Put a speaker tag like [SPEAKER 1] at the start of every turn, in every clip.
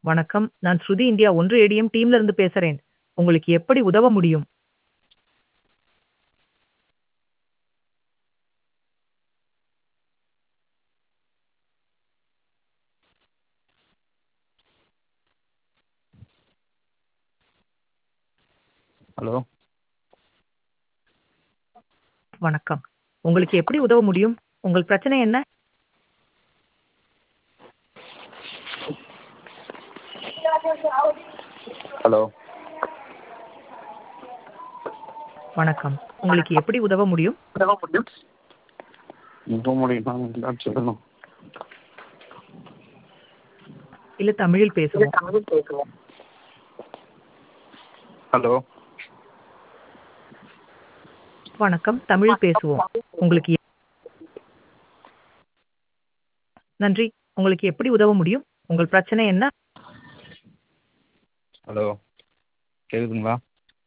[SPEAKER 1] வணக்கம். நான் ஸ்ருதி India 1 ATM டீம்ல இருந்து பேசுறேன். உங்களுக்கு எப்படி உதவ முடியும்?
[SPEAKER 2] ஹலோ.
[SPEAKER 1] வணக்கம். உங்களுக்கு எப்படி உதவ முடியும்? உங்கள் பிரச்சனை என்ன?
[SPEAKER 2] ஹலோ.
[SPEAKER 1] வணக்கம். உங்களுக்கு எப்படி உதவ முடியும்?
[SPEAKER 2] உதவ முடியுமா என்னன்னு சொல்லணும்.
[SPEAKER 1] இல்ல தமிழில் பேசுவோம்.
[SPEAKER 2] ஹலோ.
[SPEAKER 1] வணக்கம். தமிழ் பேசுவோம். உங்களுக்கு நன்றி. உங்களுக்கு எப்படி உதவ முடியும்? உங்கள் பிரச்சனை என்ன?
[SPEAKER 2] ஹலோ. கேக்குதுங்களா?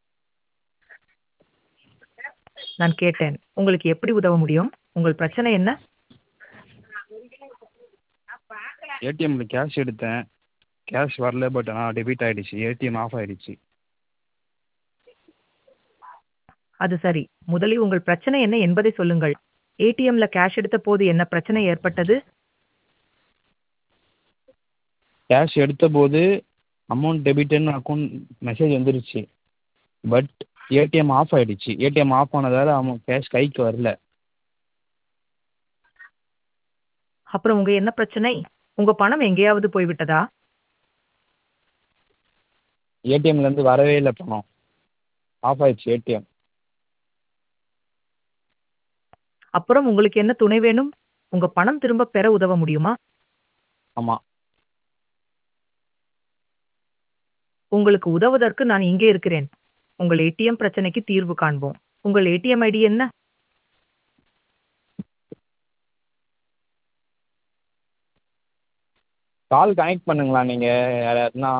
[SPEAKER 1] நான் கேட்டேன். உங்களுக்கு எப்படி உதவ முடியும்? உங்கள் பிரச்சனை என்ன?
[SPEAKER 2] ஏடிஎம்ல கேஷ் எடுத்தேன். கேஷ் வரல, பட் ஆனால் டெபிட் ஆயிடுச்சு. ஏடிஎம் ஆஃப் ஆயிடுச்சு.
[SPEAKER 1] அது சரி. முதலில் உங்கள் பிரச்சனை என்ன என்பதை சொல்லுங்கள். ஏடிஎம்ல கேஷ் எடுத்த போது என்ன பிரச்சனை ஏற்பட்டது?
[SPEAKER 2] கேஷ் எடுத்த போது அமௌண்ட் டெபிட்னு அக்கௌண்ட் மெசேஜ் வந்துருச்சு. பட் ஏடிஎம் ஆஃப் ஆயிடுச்சு. ஏடிஎம் ஆஃப் ஆனதால கேஷ் கைக்கு வரல.
[SPEAKER 1] அப்புறம் உங்க என்ன பிரச்சனை? உங்க பணம் எங்கேயாவது போய்விட்டதா?
[SPEAKER 2] ஏடிஎம்ல இருந்து வரவே இல்லை பணம். ஆஃப் ஆயிடுச்சு ஏடிஎம்.
[SPEAKER 1] அப்புறம் உங்களுக்கு என்ன துணை வேணும்? உங்க பணம் திரும்ப பெற உதவ முடியுமா?
[SPEAKER 2] ஆமாம்.
[SPEAKER 1] உங்களுக்கு உதவுவதற்கு நான் இங்கே இருக்கிறேன். உங்கள் ஏடிஎம் பிரச்சனைக்கு தீர்வு காண்போம். உங்கள் ஏடிஎம் ஐடி என்ன?
[SPEAKER 2] கால் கனெக்ட் பண்ணுங்களா நீங்கள் யாராச்சுன்னா?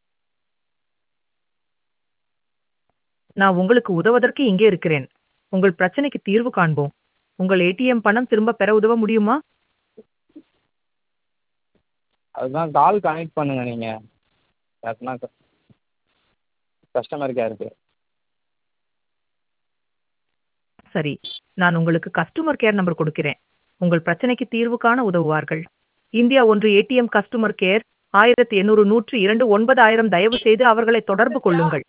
[SPEAKER 1] நான் உங்களுக்கு உதவுவதற்கு இங்கே இருக்கிறேன். உங்கள் பிரச்சனைக்கு தீர்வு காண்போம். உங்கள் ஏடிஎம் பணம் திரும்ப பெற உதவ முடியுமா?
[SPEAKER 2] அதுதான் கால் கனெக்ட் பண்ணுங்க நீங்கள் யாருக்குன்னா கஸ்டமர் கேருக்கு.
[SPEAKER 1] சரி. நான் உங்களுக்கு கஸ்டமர் கேர் நம்பர் கொடுக்கிறேன். உங்கள் பிரச்சனைக்கு தீர்வு காண உதவுவார்கள். இந்தியா 1 ஏடிஎம் கஸ்டமர் கேர் 1800 102 9000 தயவு செய்து அவர்களை தொடர்பு கொள்ளுங்கள்.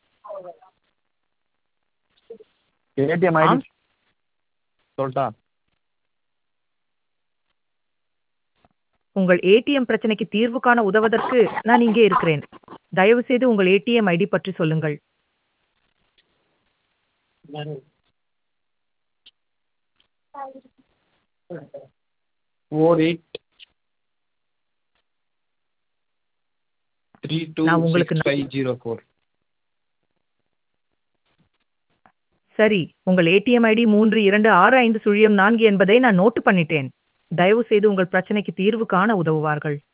[SPEAKER 2] ஏடிஎம் ஐடி
[SPEAKER 1] ஆம்.
[SPEAKER 2] சொல்லிட்டா?
[SPEAKER 1] உங்கள் ஏடிஎம் பிரச்சனைக்கு தீர்வு காண உதவுவதற்கு நான் இங்கே இருக்கிறேன். தயவு செய்து உங்கள் ஏடிஎம் ஐடி பற்றி சொல்லுங்கள்.
[SPEAKER 2] 4832
[SPEAKER 1] நான் உங்களுக்கு
[SPEAKER 2] 6504.
[SPEAKER 1] சரி. உங்கள் ஏடிஎம் ஐடி 326504 என்பதை நான் நோட்டு பண்ணிட்டேன். தயவு செய்து உங்கள் பிரச்சனைக்கு தீர்வு காண உதவுவார்கள்.